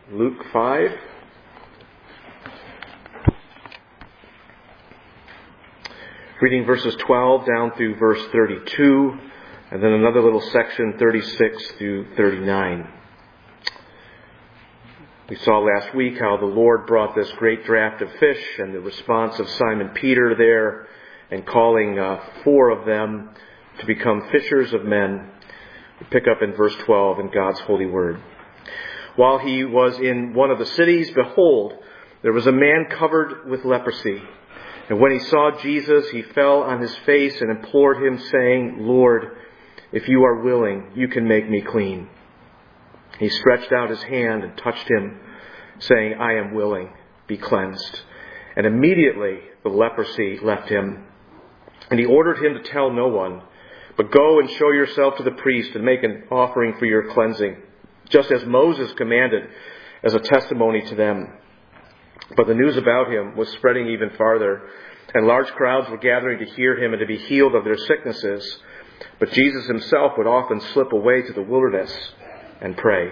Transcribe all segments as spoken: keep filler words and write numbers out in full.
Luke five. Reading verses twelve down through verse thirty-two, and then another little section, thirty-six through thirty-nine. We saw last week how the Lord brought this great draft of fish and the response of Simon Peter there and calling uh, four of them to become fishers of men. We pick up in verse twelve in God's holy word. While he was in one of the cities, behold, there was a man covered with leprosy. And when he saw Jesus, he fell on his face and implored him, saying, Lord, if you are willing, you can make me clean. He stretched out his hand and touched him, saying, I am willing, be cleansed. And immediately the leprosy left him. And he ordered him to tell no one, but go and show yourself to the priest and make an offering for your cleansing, just as Moses commanded as a testimony to them. But the news about him was spreading even farther, and large crowds were gathering to hear him and to be healed of their sicknesses. But Jesus himself would often slip away to the wilderness and pray.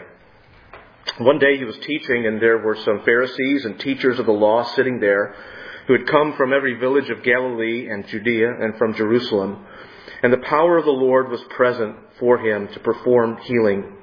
One day he was teaching, and there were some Pharisees and teachers of the law sitting there who had come from every village of Galilee and Judea and from Jerusalem. And the power of the Lord was present for him to perform healing.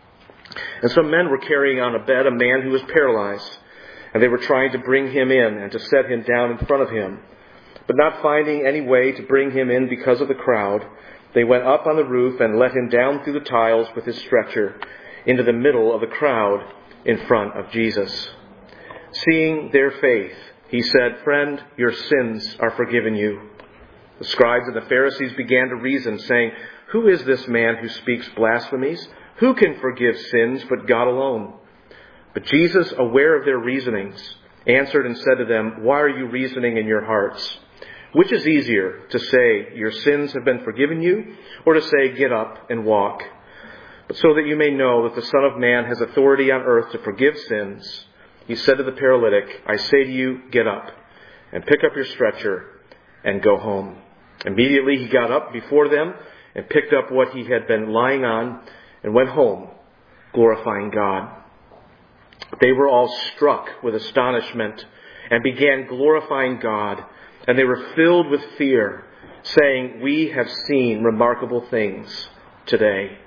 And some men were carrying on a bed a man who was paralyzed. And they were trying to bring him in and to set him down in front of him. But not finding any way to bring him in because of the crowd, they went up on the roof and let him down through the tiles with his stretcher into the middle of the crowd in front of Jesus. Seeing their faith, he said, Friend, your sins are forgiven you. The scribes and the Pharisees began to reason, saying, Who is this man who speaks blasphemies? Who can forgive sins but God alone? But Jesus, aware of their reasonings, answered and said to them, Why are you reasoning in your hearts? Which is easier, to say, Your sins have been forgiven you, or to say, Get up and walk? But so that you may know that the Son of Man has authority on earth to forgive sins, he said to the paralytic, I say to you, get up, and pick up your stretcher, and go home. Immediately he got up before them, and picked up what he had been lying on, and went home, glorifying God. They were all struck with astonishment and began glorifying God. And they were filled with fear, saying, We have seen remarkable things today.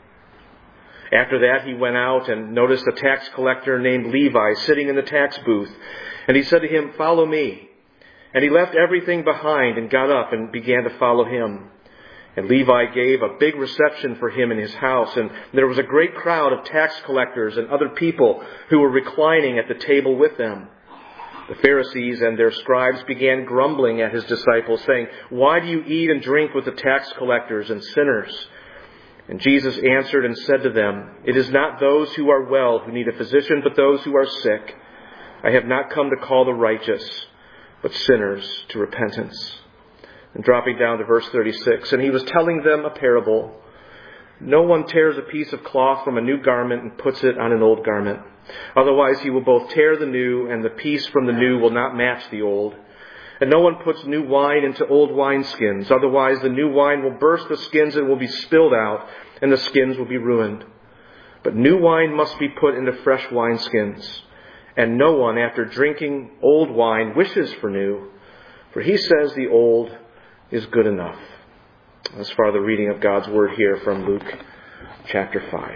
After that, he went out and noticed a tax collector named Levi sitting in the tax booth. And he said to him, Follow me. And he left everything behind and got up and began to follow him. And Levi gave a big reception for him in his house, and there was a great crowd of tax collectors and other people who were reclining at the table with them. The Pharisees and their scribes began grumbling at his disciples, saying, Why do you eat and drink with the tax collectors and sinners? And Jesus answered and said to them, It is not those who are well who need a physician, but those who are sick. I have not come to call the righteous, but sinners to repentance. And dropping down to verse thirty-six, and he was telling them a parable. No one tears a piece of cloth from a new garment and puts it on an old garment. Otherwise he will both tear the new, and the piece from the new will not match the old. And no one puts new wine into old wineskins. Otherwise the new wine will burst the skins and will be spilled out, and the skins will be ruined. But new wine must be put into fresh wineskins. And no one, after drinking old wine, wishes for new, for he says the old is good enough. As far the reading of God's word here from Luke chapter five.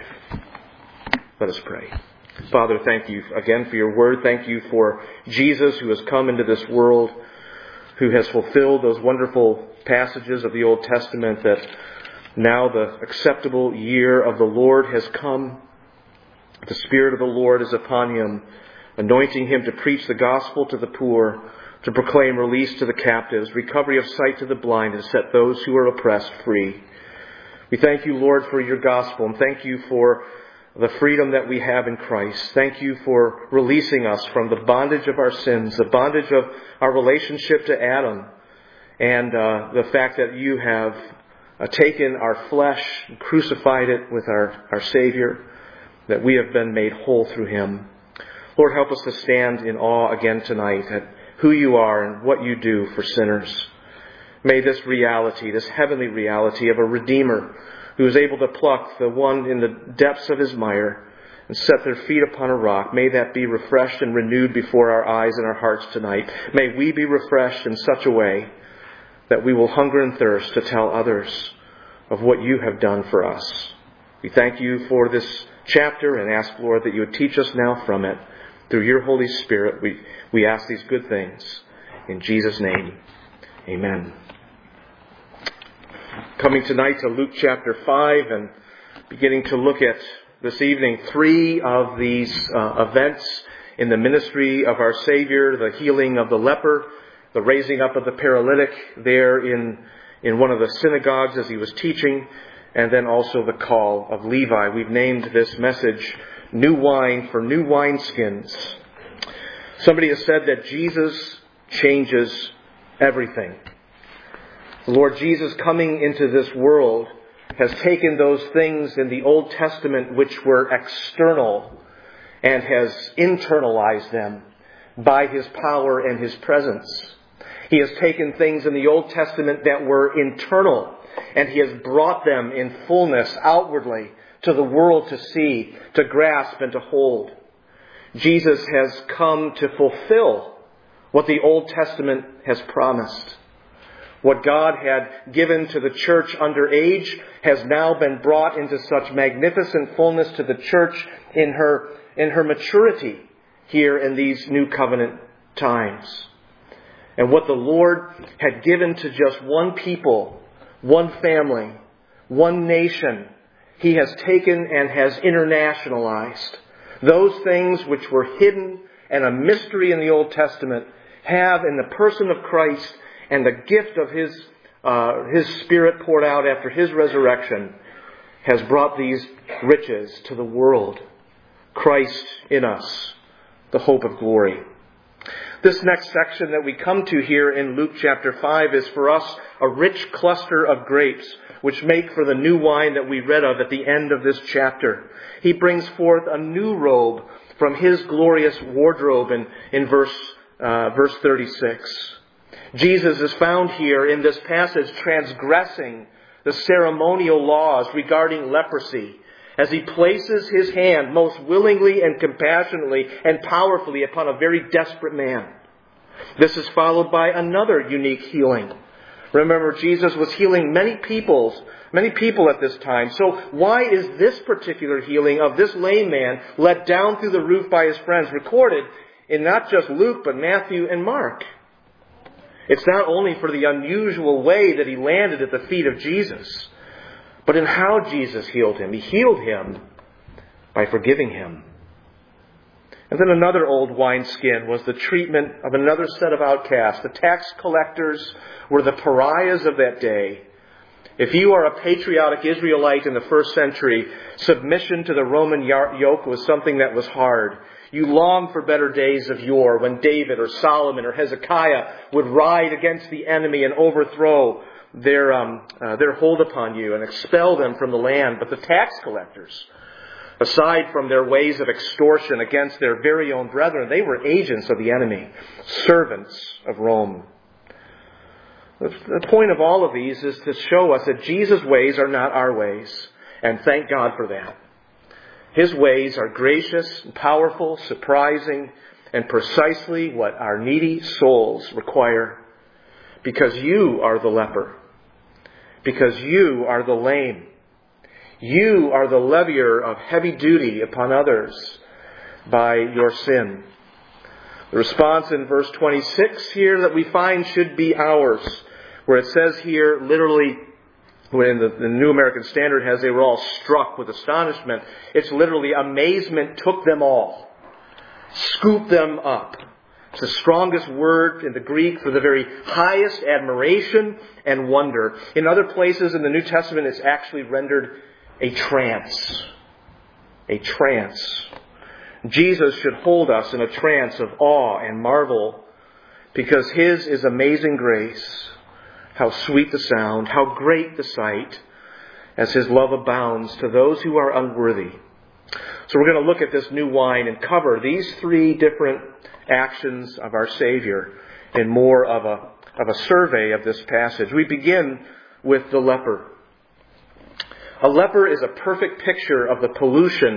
Let us pray. Father, thank you again for your word. Thank you for Jesus who has come into this world, who has fulfilled those wonderful passages of the Old Testament, that now the acceptable year of the Lord has come. The Spirit of the Lord is upon him, anointing him to preach the gospel to the poor, to proclaim release to the captives, recovery of sight to the blind, and set those who are oppressed free. We thank you, Lord, for your gospel, and thank you for the freedom that we have in Christ. Thank you for releasing us from the bondage of our sins, the bondage of our relationship to Adam, and uh, the fact that you have uh, taken our flesh and crucified it with our, our Savior, that we have been made whole through him. Lord, help us to stand in awe again tonight at who you are and what you do for sinners. May this reality, this heavenly reality of a Redeemer who is able to pluck the one in the depths of his mire and set their feet upon a rock. May that be refreshed and renewed before our eyes and our hearts tonight. May we be refreshed in such a way that we will hunger and thirst to tell others of what you have done for us. We thank you for this chapter and ask, Lord, that you would teach us now from it. Through your Holy Spirit, we, we ask these good things. In Jesus' name, amen. Coming tonight to Luke chapter five and beginning to look at this evening three of these uh, events in the ministry of our Savior, the healing of the leper, the raising up of the paralytic there in, in one of the synagogues as he was teaching, and then also the call of Levi. We've named this message, New Wine for New Wineskins. Somebody has said that Jesus changes everything. The Lord Jesus coming into this world has taken those things in the Old Testament which were external and has internalized them by His power and His presence. He has taken things in the Old Testament that were internal and He has brought them in fullness outwardly to the world to see, to grasp, and to hold. Jesus has come to fulfill what the Old Testament has promised. What God had given to the church under age has now been brought into such magnificent fullness to the church in her, in her maturity here in these new covenant times. And what the Lord had given to just one people, one family, one nation, He has taken and has internationalized. Those things which were hidden and a mystery in the Old Testament have in the person of Christ and the gift of His uh, His Spirit poured out after His resurrection has brought these riches to the world. Christ in us, the hope of glory. This next section that we come to here in Luke chapter five is for us a rich cluster of grapes which make for the new wine that we read of at the end of this chapter. He brings forth a new robe from His glorious wardrobe in, in verse, uh, verse thirty-six. Jesus is found here in this passage transgressing the ceremonial laws regarding leprosy as He places His hand most willingly and compassionately and powerfully upon a very desperate man. This is followed by another unique healing. Remember, Jesus was healing many peoples, many people at this time. So why is this particular healing of this lame man let down through the roof by his friends recorded in not just Luke but Matthew and Mark? It's not only for the unusual way that he landed at the feet of Jesus, but in how Jesus healed him. He healed him by forgiving him. And then another old wineskin was the treatment of another set of outcasts. The tax collectors were the pariahs of that day. If you are a patriotic Israelite in the first century, submission to the Roman yoke was something that was hard. You longed for better days of yore when David or Solomon or Hezekiah would ride against the enemy and overthrow their um, uh, their hold upon you and expel them from the land. But the tax collectors, aside from their ways of extortion against their very own brethren, they were agents of the enemy, servants of Rome. The point of all of these is to show us that Jesus' ways are not our ways, and thank God for that. His ways are gracious and powerful, surprising, and precisely what our needy souls require. Because you are the leper. Because you are the lame. You are the levier of heavy duty upon others by your sin. The response in verse twenty-six here that we find should be ours, where it says here literally, when the, the New American Standard has, they were all struck with astonishment. It's literally amazement took them all, scooped them up. It's the strongest word in the Greek for the very highest admiration and wonder. In other places in the New Testament, it's actually rendered a trance. A trance. Jesus should hold us in a trance of awe and marvel because His is amazing grace. How sweet the sound, how great the sight, as His love abounds to those who are unworthy. So we're going to look at this new wine and cover these three different actions of our Savior in more of a, of a survey of this passage. We begin with the leper. A leper is a perfect picture of the pollution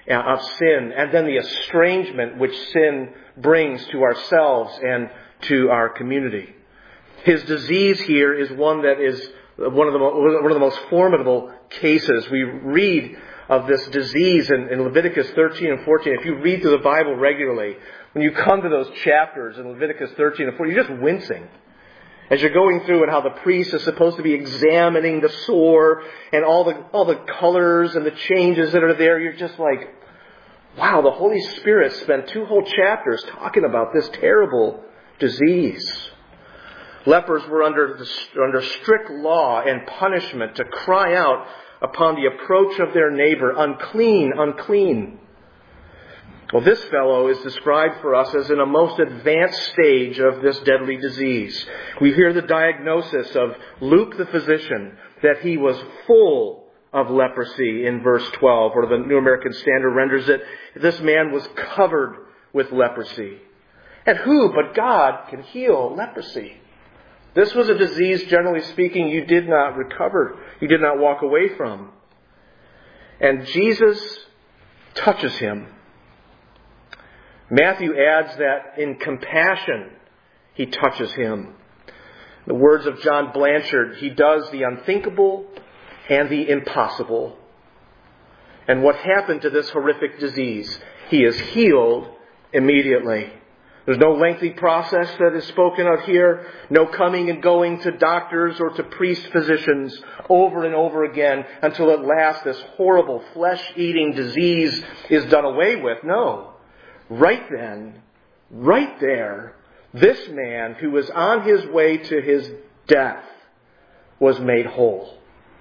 of sin, and then the estrangement which sin brings to ourselves and to our community. His disease here is one that is one of the, one of the most formidable cases. We read of this disease in, in Leviticus thirteen and fourteen. If you read through the Bible regularly, when you come to those chapters in Leviticus thirteen and fourteen, you're just wincing. As you're going through and how the priest is supposed to be examining the sore and all the all the colors and the changes that are there, you're just like, wow, the Holy Spirit spent two whole chapters talking about this terrible disease. Lepers were under, the, under strict law and punishment to cry out upon the approach of their neighbor, unclean, unclean. Well, this fellow is described for us as in a most advanced stage of this deadly disease. We hear the diagnosis of Luke the physician that he was full of leprosy in verse twelve, or the New American Standard renders it, this man was covered with leprosy. And who but God can heal leprosy? This was a disease, generally speaking, you did not recover. You did not walk away from. And Jesus touches him. Matthew adds that in compassion, he touches him. The words of John Blanchard, he does the unthinkable and the impossible. And what happened to this horrific disease? He is healed immediately. There's no lengthy process that is spoken of here. No coming and going to doctors or to priest physicians over and over again until at last this horrible flesh-eating disease is done away with. No. Right then, right there, this man who was on his way to his death was made whole.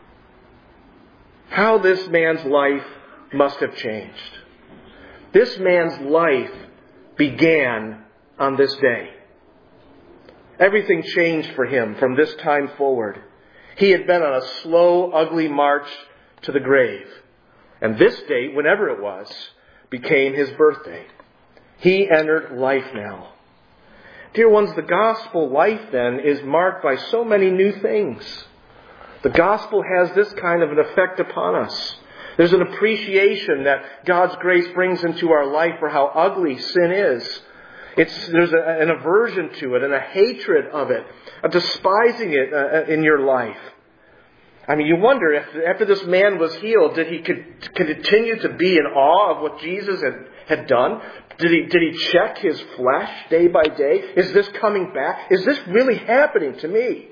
How this man's life must have changed. This man's life began on this day. Everything changed for him from this time forward. He had been on a slow, ugly march to the grave. And this date, whenever it was, became his birthday. He entered life now. Dear ones, the gospel life then is marked by so many new things. The gospel has this kind of an effect upon us. There's an appreciation that God's grace brings into our life for how ugly sin is. It's, there's a, an aversion to it and a hatred of it, a despising it uh, in your life. I mean, you wonder if after this man was healed, did he continue to be in awe of what Jesus had, had done? Did he, did he check his flesh day by day? Is this coming back? Is this really happening to me?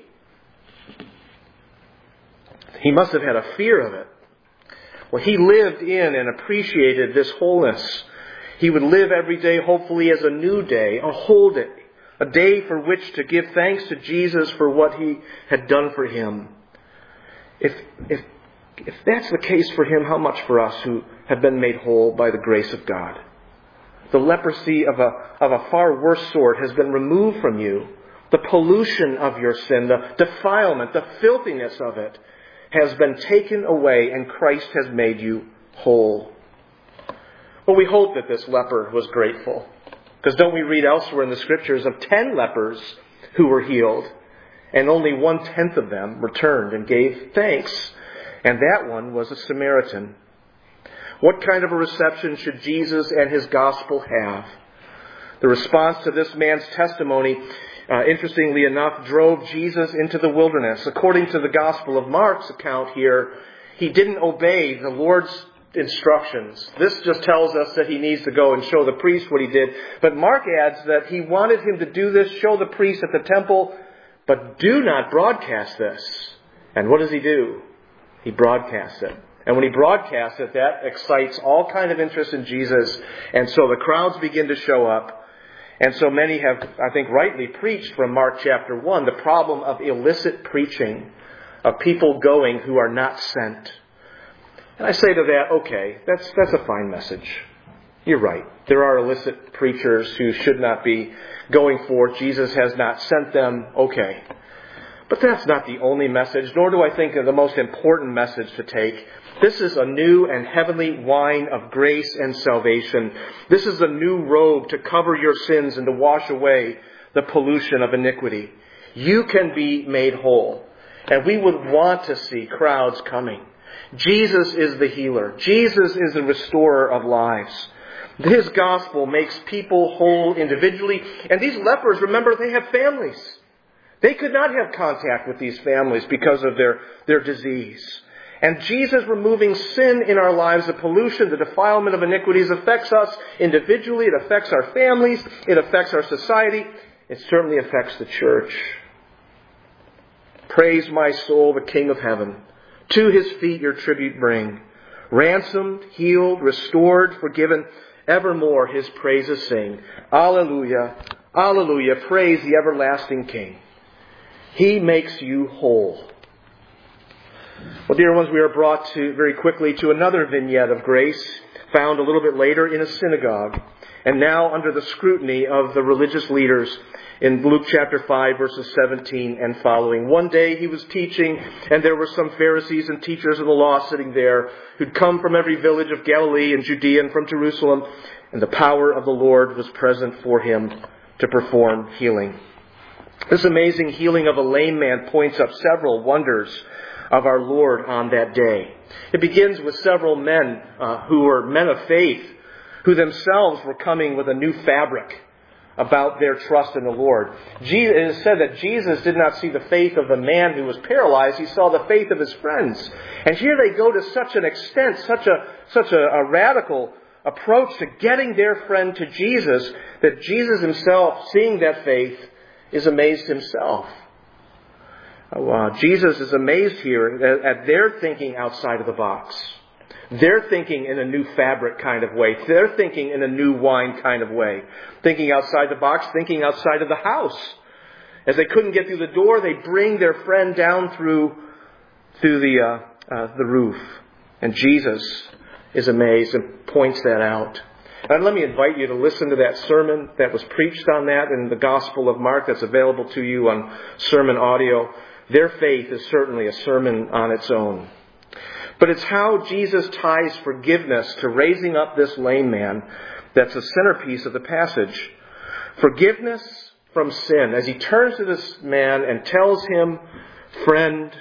He must have had a fear of it. Well, he lived in and appreciated this wholeness. He would live every day, hopefully, as a new day, a whole day, a day for which to give thanks to Jesus for what he had done for him. If, if, if that's the case for him, how much for us who have been made whole by the grace of God? The leprosy of a, of a far worse sort has been removed from you. The pollution of your sin, the defilement, the filthiness of it has been taken away, and Christ has made you whole. Well, we hope that this leper was grateful. Because don't we read elsewhere in the Scriptures of ten lepers who were healed, and only one-tenth of them returned and gave thanks. And that one was a Samaritan. What kind of a reception should Jesus and his gospel have? The response to this man's testimony, uh, interestingly enough, drove Jesus into the wilderness. According to the Gospel of Mark's account here, he didn't obey the Lord's instructions. This just tells us that he needs to go and show the priest what he did. But Mark adds that he wanted him to do this, show the priest at the temple, but do not broadcast this. And what does he do? He broadcasts it. And when he broadcasts it, that excites all kind of interest in Jesus. And so the crowds begin to show up. And so many have, I think, rightly preached from Mark chapter one, the problem of illicit preaching, of people going who are not sent. And I say to that, okay, that's that's a fine message. You're right. There are illicit preachers who should not be going forth. Jesus has not sent them. Okay. But that's not the only message, nor do I think of the most important message to take. This is a new and heavenly wine of grace and salvation. This is a new robe to cover your sins and to wash away the pollution of iniquity. You can be made whole. And we would want to see crowds coming. Jesus is the healer. Jesus is the restorer of lives. His gospel makes people whole individually. And these lepers, remember, they have families. They could not have contact with these families because of their, their disease. And Jesus removing sin in our lives, the pollution, the defilement of iniquities, affects us individually. It affects our families. It affects our society. It certainly affects the church. Praise my soul, the King of heaven. To his feet your tribute bring. Ransomed, healed, restored, forgiven, evermore his praises sing. Alleluia, alleluia, praise the everlasting King. He makes you whole. Well, dear ones, we are brought to very quickly to another vignette of grace, found a little bit later in a synagogue, and now under the scrutiny of the religious leaders in Luke chapter five, verses seventeen and following. One day he was teaching, and there were some Pharisees and teachers of the law sitting there who'd come from every village of Galilee and Judea and from Jerusalem, and the power of the Lord was present for him to perform healing. This amazing healing of a lame man points up several wonders of our Lord on that day. It begins with several men uh, who were men of faith, who themselves were coming with a new fabric about their trust in the Lord. Jesus, it is said that Jesus did not see the faith of the man who was paralyzed. He saw the faith of his friends. And here they go to such an extent, such a, such a, a radical approach to getting their friend to Jesus, that Jesus himself, seeing that faith, is amazed himself. Uh, Jesus is amazed here at, at their thinking outside of the box. They're thinking in a new fabric kind of way. They're thinking in a new wine kind of way. Thinking outside the box, thinking outside of the house. As they couldn't get through the door, they bring their friend down through, through the, uh, uh, the roof. And Jesus is amazed and points that out. And let me invite you to listen to that sermon that was preached on that in the Gospel of Mark that's available to you on sermon audio. Their faith is certainly a sermon on its own. But it's how Jesus ties forgiveness to raising up this lame man that's the centerpiece of the passage. Forgiveness from sin. As he turns to this man and tells him, friend,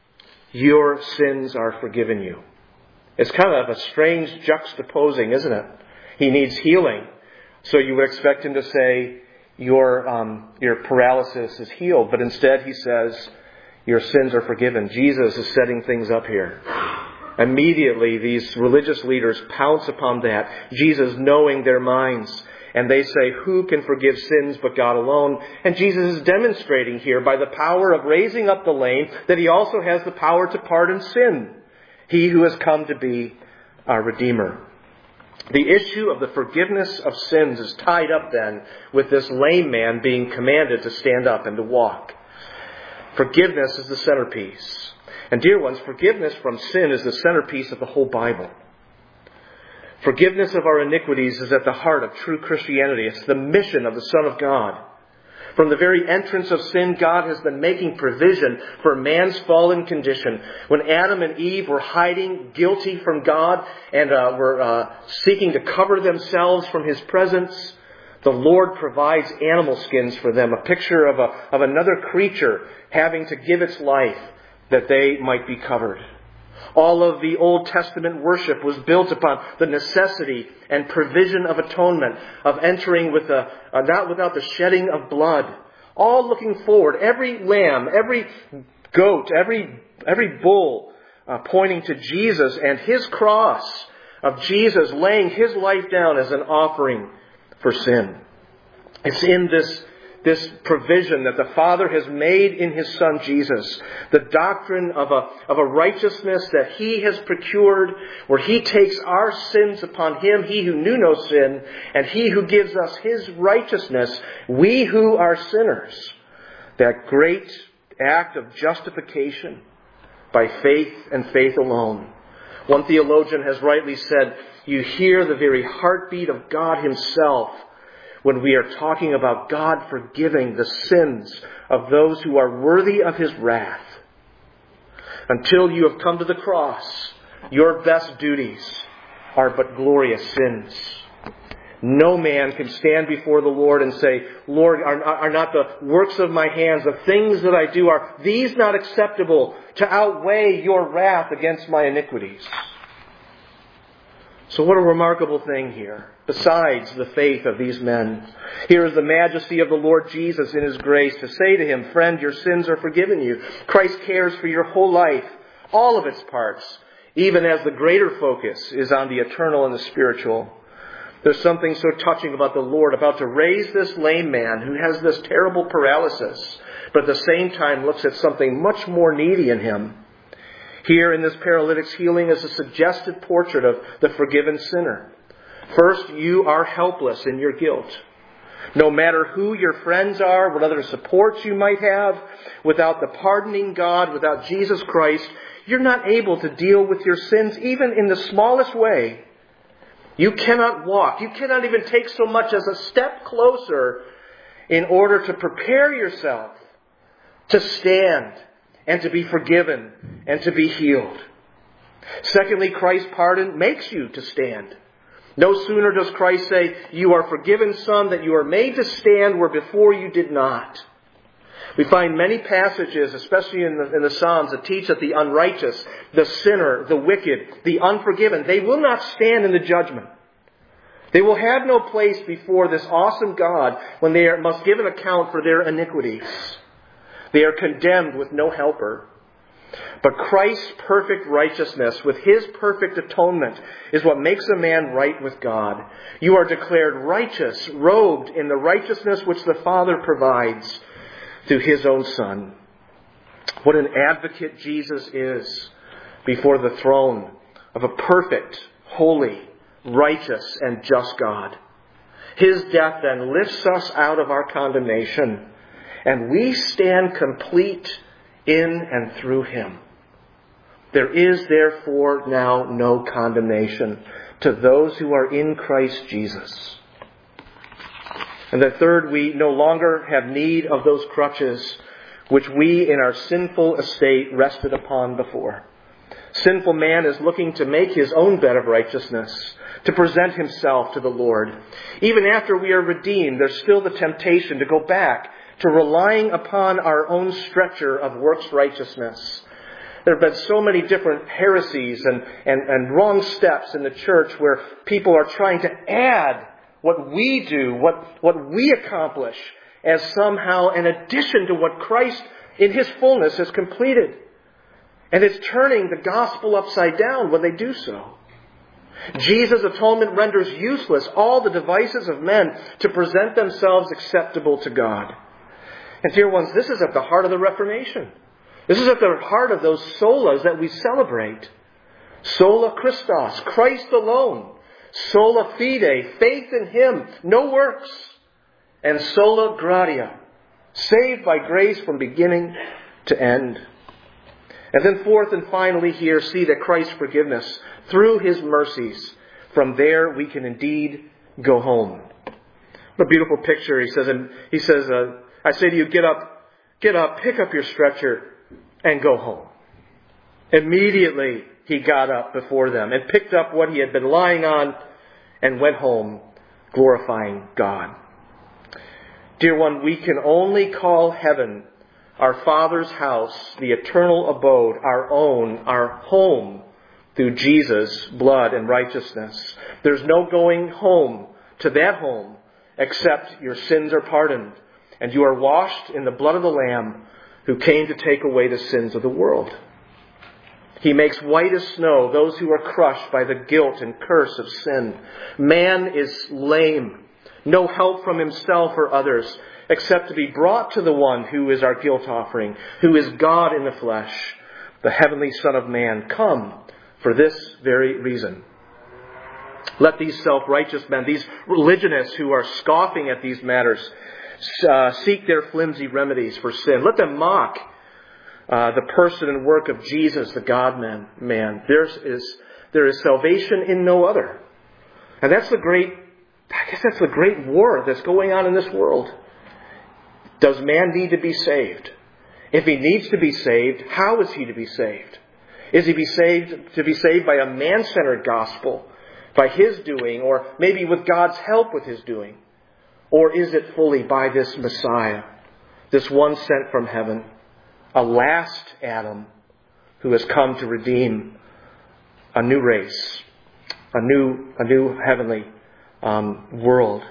your sins are forgiven you. It's kind of a strange juxtaposing, isn't it? He needs healing. So you would expect him to say, your, um, your paralysis is healed. But instead he says, your sins are forgiven. Jesus is setting things up here. Immediately, these religious leaders pounce upon that, Jesus knowing their minds. And they say, who can forgive sins but God alone? And Jesus is demonstrating here by the power of raising up the lame that he also has the power to pardon sin. He who has come to be our Redeemer. The issue of the forgiveness of sins is tied up then with this lame man being commanded to stand up and to walk. Forgiveness is the centerpiece. And dear ones, forgiveness from sin is the centerpiece of the whole Bible. Forgiveness of our iniquities is at the heart of true Christianity. It's the mission of the Son of God. From the very entrance of sin, God has been making provision for man's fallen condition. When Adam and Eve were hiding, guilty from God, and uh, were uh, seeking to cover themselves from his presence, the Lord provides animal skins for them, a picture of, a, of another creature having to give its life that they might be covered. All of the Old Testament worship was built upon the necessity and provision of atonement, of entering with a, uh, not without the shedding of blood. All looking forward, every lamb, every goat, every, every bull uh, pointing to Jesus and his cross of Jesus laying his life down as an offering for sin. It's in this This provision that the Father has made in his Son Jesus, the doctrine of a, of a righteousness that he has procured, where he takes our sins upon him, he who knew no sin, and he who gives us his righteousness, we who are sinners. That great act of justification by faith and faith alone. One theologian has rightly said, you hear the very heartbeat of God himself when we are talking about God forgiving the sins of those who are worthy of his wrath. Until you have come to the cross, your best duties are but glorious sins. No man can stand before the Lord and say, Lord, are, are not the works of my hands, the things that I do, are these not acceptable to outweigh your wrath against my iniquities? So what a remarkable thing here, besides the faith of these men. Here is the majesty of the Lord Jesus in His grace to say to him, friend, your sins are forgiven you. Christ cares for your whole life, all of its parts, even as the greater focus is on the eternal and the spiritual. There's something so touching about the Lord about to raise this lame man who has this terrible paralysis, but at the same time looks at something much more needy in him. Here in this paralytic's healing is a suggested portrait of the forgiven sinner. First, you are helpless in your guilt. No matter who your friends are, what other supports you might have, without the pardoning God, without Jesus Christ, you're not able to deal with your sins even in the smallest way. You cannot walk. You cannot even take so much as a step closer in order to prepare yourself to stand and to be forgiven and to be healed. Secondly, Christ's pardon makes you to stand. No sooner does Christ say, you are forgiven, son, that you are made to stand where before you did not. We find many passages, especially in the, in the Psalms, that teach that the unrighteous, the sinner, the wicked, the unforgiven, they will not stand in the judgment. They will have no place before this awesome God when they are, must give an account for their iniquities. They are condemned with no helper. But Christ's perfect righteousness with His perfect atonement is what makes a man right with God. You are declared righteous, robed in the righteousness which the Father provides through His own Son. What an advocate Jesus is before the throne of a perfect, holy, righteous, and just God. His death then lifts us out of our condemnation, and we stand complete in and through Him. There is therefore now no condemnation to those who are in Christ Jesus. And the third, we no longer have need of those crutches which we in our sinful estate rested upon before. Sinful man is looking to make his own bed of righteousness, to present himself to the Lord. Even after we are redeemed, there's still the temptation to go back to relying upon our own stretcher of works righteousness. There have been so many different heresies and, and, and wrong steps in the church where people are trying to add what we do, what, what we accomplish, as somehow an addition to what Christ in His fullness has completed. And it's turning the gospel upside down when they do so. Jesus' atonement renders useless all the devices of men to present themselves acceptable to God. And dear ones, this is at the heart of the Reformation. This is at the heart of those solas that we celebrate. Sola Christos, Christ alone. Sola fide, faith in Him, no works. And sola gratia, saved by grace from beginning to end. And then fourth and finally here, see that Christ's forgiveness, through His mercies, from there we can indeed go home. What a beautiful picture. He says, and he says, uh, I say to you, get up, get up, pick up your stretcher, and go home. Immediately he got up before them and picked up what he had been lying on and went home, glorifying God. Dear one, we can only call heaven our Father's house, the eternal abode, our own, our home, through Jesus' blood and righteousness. There's no going home to that home except your sins are pardoned and you are washed in the blood of the Lamb who came to take away the sins of the world. He makes white as snow those who are crushed by the guilt and curse of sin. Man is lame, no help from himself or others, except to be brought to the one who is our guilt offering, who is God in the flesh, the heavenly Son of Man, come for this very reason. Let these self-righteous men, these religionists who are scoffing at these matters, uh, seek their flimsy remedies for sin. Let them mock uh, the person and work of Jesus, the God-man. Man, there is there is salvation in no other, and that's the great. I guess that's the great war that's going on in this world. Does man need to be saved? If he needs to be saved, how is he to be saved? Is he be saved to be saved by a man-centered gospel by his doing, or maybe with God's help with his doing? Or is it fully by this Messiah, this one sent from heaven, a last Adam who has come to redeem a new race, a new, a new heavenly um, world?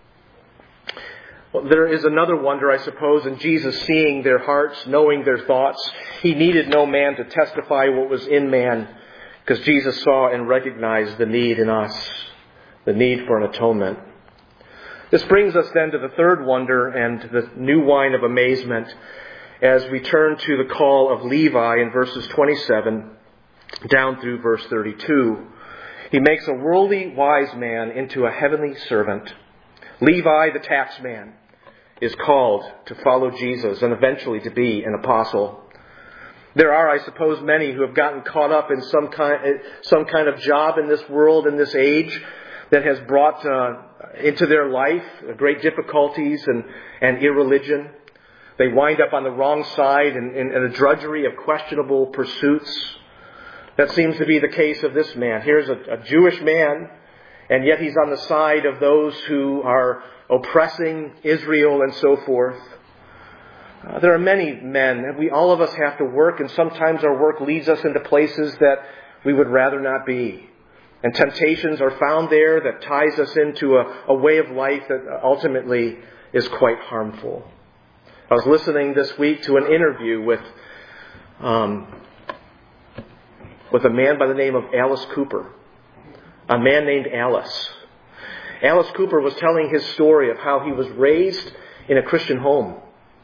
Well, there is another wonder, I suppose, in Jesus seeing their hearts, knowing their thoughts. He needed no man to testify what was in man, because Jesus saw and recognized the need in us, the need for an atonement. This brings us then to the third wonder and the new wine of amazement as we turn to the call of Levi in verses twenty-seven down through verse thirty-two. He makes a worldly wise man into a heavenly servant. Levi, the tax man, is called to follow Jesus and eventually to be an apostle. There are, I suppose, many who have gotten caught up in some kind, some kind of job in this world, in this age, that has brought uh, into their life great difficulties and, and irreligion. They wind up on the wrong side in, in, in a drudgery of questionable pursuits. That seems to be the case of this man. Here's a, a Jewish man, and yet he's on the side of those who are oppressing Israel and so forth. Uh, there are many men. We, all of us have to work, and sometimes our work leads us into places that we would rather not be. And temptations are found there that ties us into a, a way of life that ultimately is quite harmful. I was listening this week to an interview with um, with a man by the name of Alice Cooper, a man named Alice. Alice Cooper was telling his story of how he was raised in a Christian home.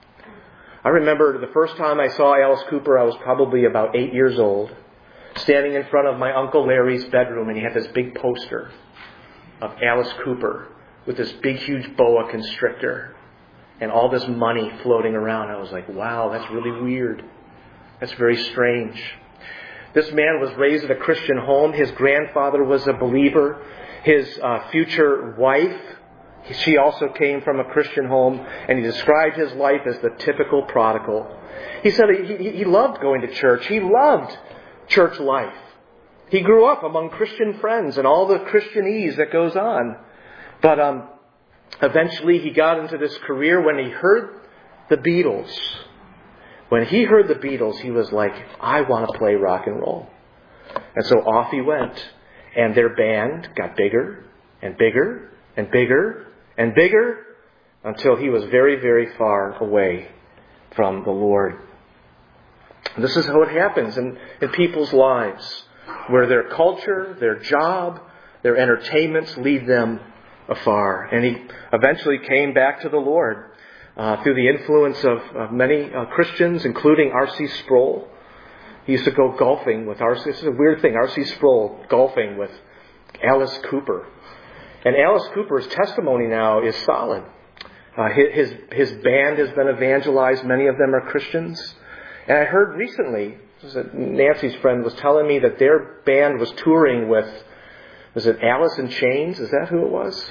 I remember the first time I saw Alice Cooper, I was probably about eight years old, standing in front of my Uncle Larry's bedroom, and he had this big poster of Alice Cooper with this big, huge boa constrictor and all this money floating around. I was like, wow, that's really weird. That's very strange. This man was raised in a Christian home. His grandfather was a believer. His uh, future wife, she also came from a Christian home, and he described his life as the typical prodigal. He said he, he, he loved going to church. He loved church life. He grew up among Christian friends and all the Christianese that goes on. But um, eventually he got into this career when he heard the Beatles. When he heard the Beatles, he was like, I want to play rock and roll. And so off he went. And their band got bigger and bigger and bigger and bigger until he was very, very far away from the Lord. And this is how it happens in, in people's lives, where their culture, their job, their entertainments lead them afar. And he eventually came back to the Lord uh, through the influence of, of many uh, Christians, including R C Sproul. He used to go golfing with R C. This is a weird thing. R C Sproul golfing with Alice Cooper. And Alice Cooper's testimony now is solid. Uh, his, his band has been evangelized. Many of them are Christians. And I heard recently, Nancy's friend was telling me that their band was touring with, was it Alice in Chains? Is that who it was?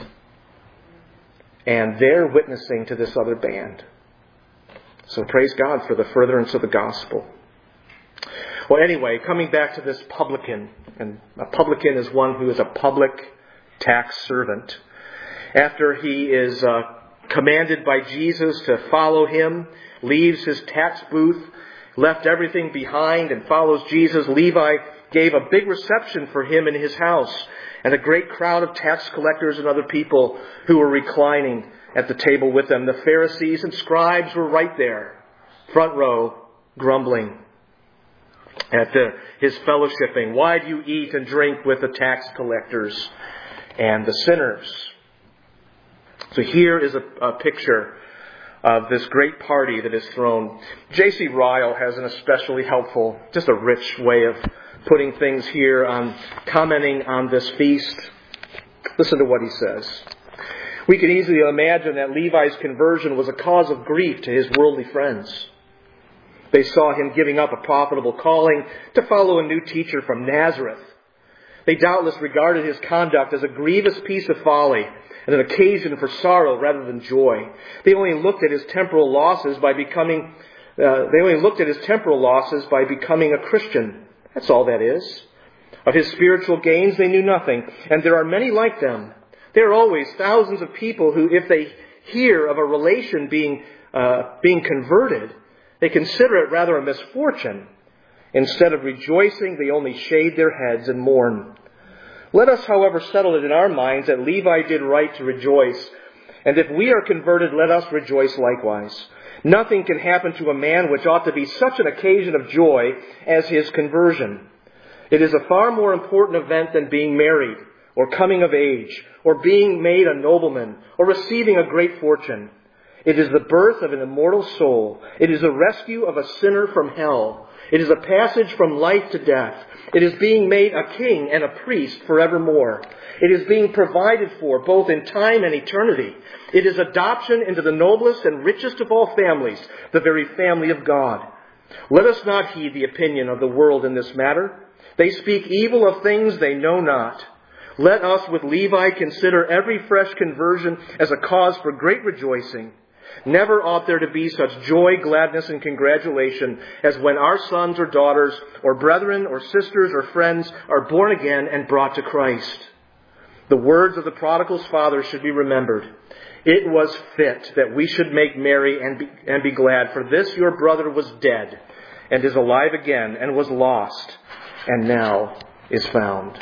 And they're witnessing to this other band. So praise God for the furtherance of the gospel. Well, anyway, coming back to this publican, and a publican is one who is a public tax servant. After he is uh, commanded by Jesus to follow him, leaves his tax booth, left everything behind and follows Jesus, Levi gave a big reception for him in his house, and a great crowd of tax collectors and other people who were reclining at the table with them. The Pharisees and scribes were right there, front row, grumbling at the, his fellowshipping. Why do you eat and drink with the tax collectors and the sinners? So here is a, a picture of this great party that is thrown. J C Ryle has an especially helpful, just a rich way of putting things here on commenting on this feast. Listen to what he says. We can easily imagine that Levi's conversion was a cause of grief to his worldly friends. They saw him giving up a profitable calling to follow a new teacher from Nazareth. They doubtless regarded his conduct as a grievous piece of folly and an occasion for sorrow rather than joy. They only looked at his temporal losses by becoming, uh, they only looked at his temporal losses by becoming a Christian. That's all that is. Of his spiritual gains they knew nothing, and there are many like them. There are always thousands of people who, if they hear of a relation being uh, being converted, they consider it rather a misfortune. Instead of rejoicing, they only shade their heads and mourn. Let us, however, settle it in our minds that Levi did right to rejoice. And if we are converted, let us rejoice likewise. Nothing can happen to a man which ought to be such an occasion of joy as his conversion. It is a far more important event than being married, or coming of age, or being made a nobleman, or receiving a great fortune. It is the birth of an immortal soul. It is the rescue of a sinner from hell. It is a passage from life to death. It is being made a king and a priest forevermore. It is being provided for both in time and eternity. It is adoption into the noblest and richest of all families, the very family of God. Let us not heed the opinion of the world in this matter. They speak evil of things they know not. Let us with Levi consider every fresh conversion as a cause for great rejoicing. Never ought there to be such joy, gladness, and congratulation as when our sons or daughters, or brethren, or sisters, or friends are born again and brought to Christ. The words of the prodigal's father should be remembered. It was fit that we should make merry and be, and be glad, for this your brother was dead, and is alive again, and was lost, and now is found.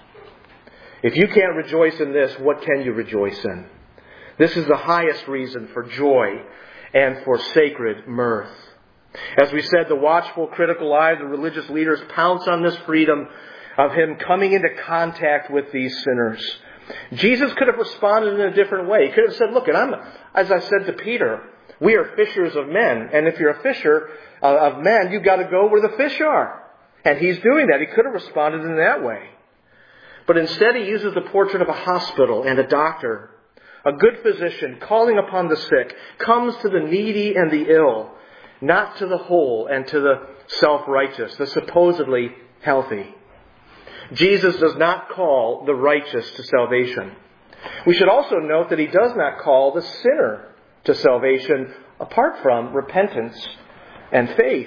If you can't rejoice in this, what can you rejoice in? This is the highest reason for joy and for sacred mirth. As we said, the watchful, critical eye of the religious leaders pounce on this freedom of him coming into contact with these sinners. Jesus could have responded in a different way. He could have said, look, and I'm, as I said to Peter, we are fishers of men. And if you're a fisher of men, you've got to go where the fish are. And he's doing that. He could have responded in that way. But instead he uses the portrait of a hospital and a doctor. A good physician calling upon the sick comes to the needy and the ill, not to the whole and to the self-righteous, the supposedly healthy. Jesus does not call the righteous to salvation. We should also note that he does not call the sinner to salvation apart from repentance and faith.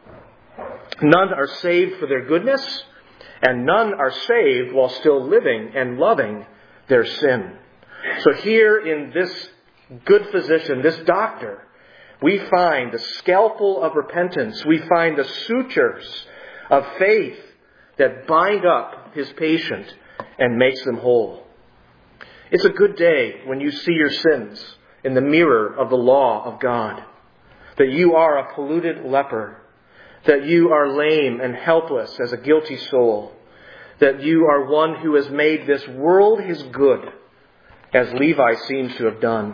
None are saved for their goodness, and none are saved while still living and loving their sin. So here in this good physician, this doctor, we find the scalpel of repentance. We find the sutures of faith that bind up his patient and makes them whole. It's a good day when you see your sins in the mirror of the law of God. That you are a polluted leper. That you are lame and helpless as a guilty soul. That you are one who has made this world his good, as Levi seems to have done.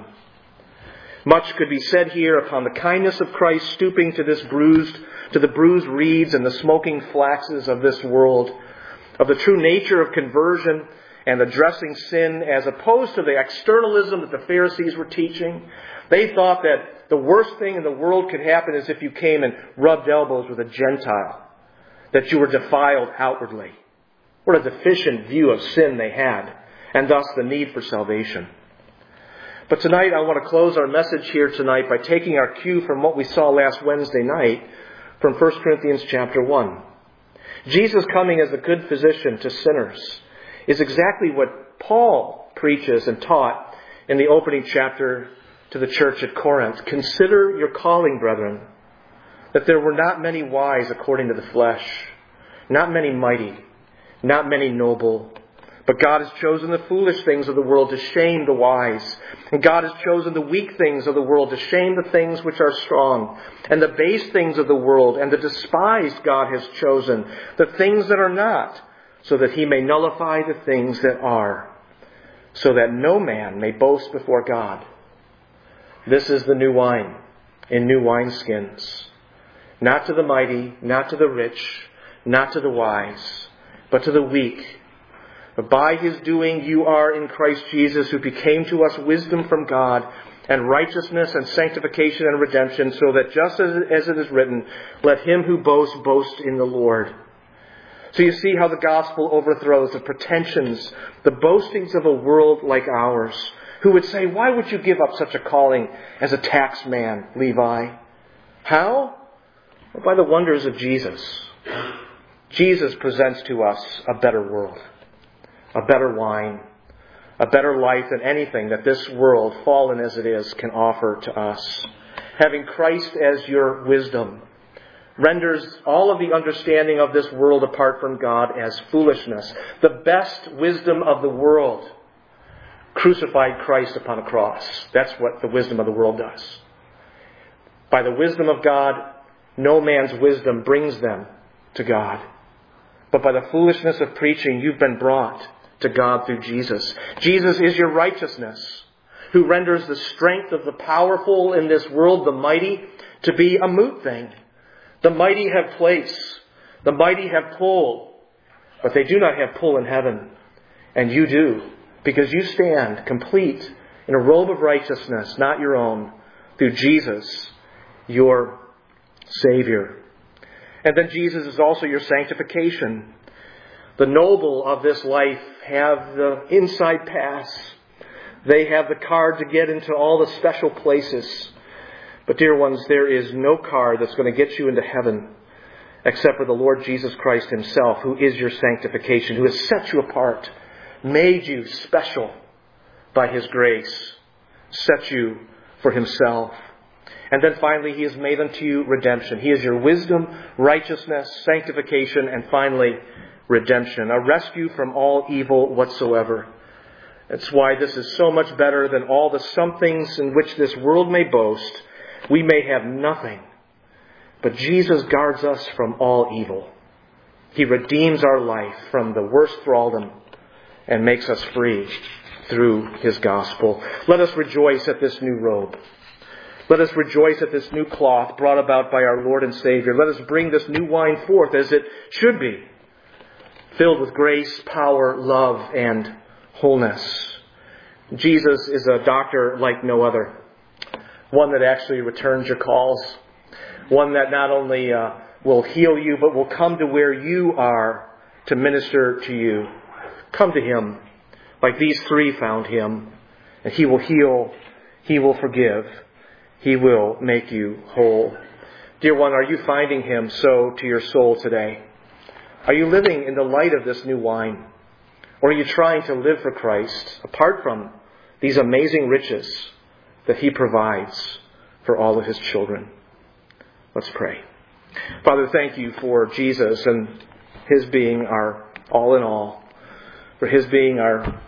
Much could be said here upon the kindness of Christ stooping to this bruised, to the bruised reeds and the smoking flaxes of this world, of the true nature of conversion and addressing sin as opposed to the externalism that the Pharisees were teaching. They thought that the worst thing in the world could happen is if you came and rubbed elbows with a Gentile, that you were defiled outwardly. What a deficient view of sin they had, and thus the need for salvation. But tonight I want to close our message here tonight by taking our cue from what we saw last Wednesday night from First Corinthians chapter one. Jesus coming as a good physician to sinners is exactly what Paul preaches and taught in the opening chapter to the church at Corinth. Consider your calling, brethren, that there were not many wise according to the flesh, not many mighty, not many noble. But God has chosen the foolish things of the world to shame the wise. And God has chosen the weak things of the world to shame the things which are strong. And the base things of the world and the despised God has chosen, the things that are not, so that he may nullify the things that are, so that no man may boast before God. This is the new wine in new wineskins. Not to the mighty, not to the rich, not to the wise, but to the weak. But by his doing you are in Christ Jesus, who became to us wisdom from God, and righteousness and sanctification and redemption, so that just as, as it is written, let him who boasts boast in the Lord. So you see how the gospel overthrows the pretensions, the boastings of a world like ours, who would say, why would you give up such a calling as a tax man, Levi? How? Well, by the wonders of Jesus. Jesus presents to us a better world, a better wine, a better life than anything that this world, fallen as it is, can offer to us. Having Christ as your wisdom renders all of the understanding of this world apart from God as foolishness. The best wisdom of the world crucified Christ upon a cross. That's what the wisdom of the world does. By the wisdom of God, no man's wisdom brings them to God. But by the foolishness of preaching, you've been brought to God through Jesus. Jesus is your righteousness, who renders the strength of the powerful in this world, the mighty, to be a moot thing. The mighty have place. The mighty have pull. But they do not have pull in heaven. And you do, because you stand complete in a robe of righteousness, not your own, through Jesus, your Savior. And then Jesus is also your sanctification. The noble of this life have the inside pass. They have the card to get into all the special places. But dear ones, there is no card that's going to get you into heaven except for the Lord Jesus Christ himself, who is your sanctification, who has set you apart, made you special by his grace, set you for himself. And then finally, he has made unto you redemption. He is your wisdom, righteousness, sanctification, and finally, redemption, a rescue from all evil whatsoever. That's why this is so much better than all the somethings in which this world may boast. We may have nothing, but Jesus guards us from all evil. He redeems our life from the worst thraldom and makes us free through his gospel. Let us rejoice at this new robe. Let us rejoice at this new cloth brought about by our Lord and Savior. Let us bring this new wine forth as it should be, filled with grace, power, love, and wholeness. Jesus is a doctor like no other. One that actually returns your calls. One that not only uh, will heal you, but will come to where you are to minister to you. Come to him like these three found him. And he will heal. He will forgive. He will make you whole. Dear one, are you finding him so to your soul today? Are you living in the light of this new wine? Or are you trying to live for Christ apart from these amazing riches that he provides for all of his children? Let's pray. Father, thank you for Jesus and his being our all in all, for his being our,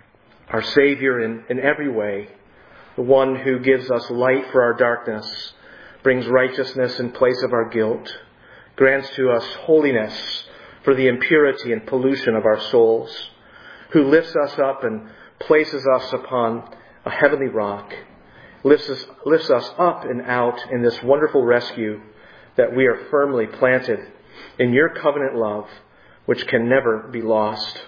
our Savior in, in every way, the one who gives us light for our darkness, brings righteousness in place of our guilt, grants to us holiness for the impurity and pollution of our souls, who lifts us up and places us upon a heavenly rock, lifts us, lifts us up and out in this wonderful rescue that we are firmly planted in your covenant love, which can never be lost.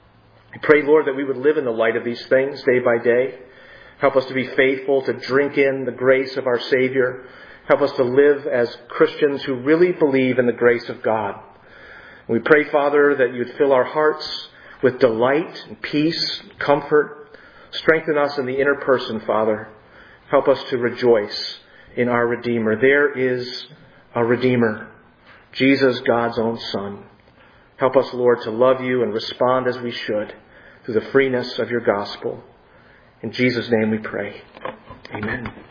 I pray, Lord, that we would live in the light of these things day by day. Help us to be faithful to drink in the grace of our Savior. Help us to live as Christians who really believe in the grace of God. We pray, Father, that you'd fill our hearts with delight and peace, and comfort. Strengthen us in the inner person, Father. Help us to rejoice in our Redeemer. There is a Redeemer, Jesus, God's own Son. Help us, Lord, to love you and respond as we should through the freeness of your gospel. In Jesus' name we pray. Amen.